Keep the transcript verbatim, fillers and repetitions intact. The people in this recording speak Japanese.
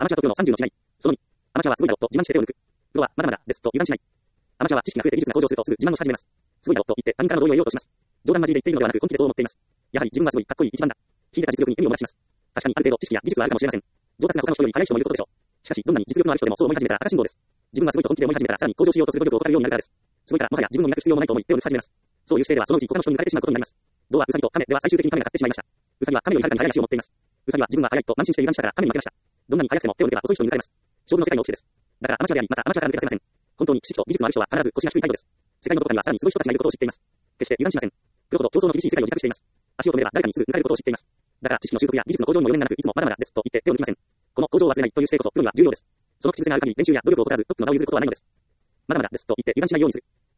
アマチュアとプロのさんじゅうの違い。そのに、アマチュアはすごいだろと自慢して手を抜く。プロはまだまだですと油断しない。アマチュアは知識が増えて技術が向上するとすぐ自慢をし始めます。すごいだろと言って他人からの同意を得ようとします。冗談交じりで言っているのではなく本気でそう思っています。やはり自分はすごいかっこいい一番だ。秀でた実力に意味を漏らします。確かにある程度知識や技術はあるかもしれません。上達が他の人より早い人もいることでしょう。しかしどんなに実力のある人でもそう思い始めたら赤信号です。自分はすごいと本気で思い始めたらさらに向上しようとする努力を怠るようになるからです。すごいからもはや自分を磨く必要もないと思い手を抜き始めます。そういう姿勢ではそのうち他の人に抜かれてしまうことになります。銅はウサギと亀では最終的に亀が勝ってしまいました。ウサギは亀よりはるかに速い足を持っています。ウサギは自分は速いと慢心して油断したから亀に負けました。どんなに速くても手を抜けば遅い人に抜かれます。勝負の世界の掟です。だからアマチュアでありまたアマチュアから抜け出せません。本当に知識と技術のある人は必ず腰が低い態度です。世界のどこかにはさらにすごい人たちがいることを知っています。決して油断しません。プロと競争の厳しい世界を自覚しています。足を止めれば誰かにすぐ抜かれることを知っています。だから知識の習得や技術の向上にも余念がなくいつもまだまだですと言って手を抜きません。この向上を忘れないという姿勢こそプロには重要です。その口癖がある限り練習や努力を怠らずトップの座を譲ることはないのです。まだまだですと言って油断しないようにする。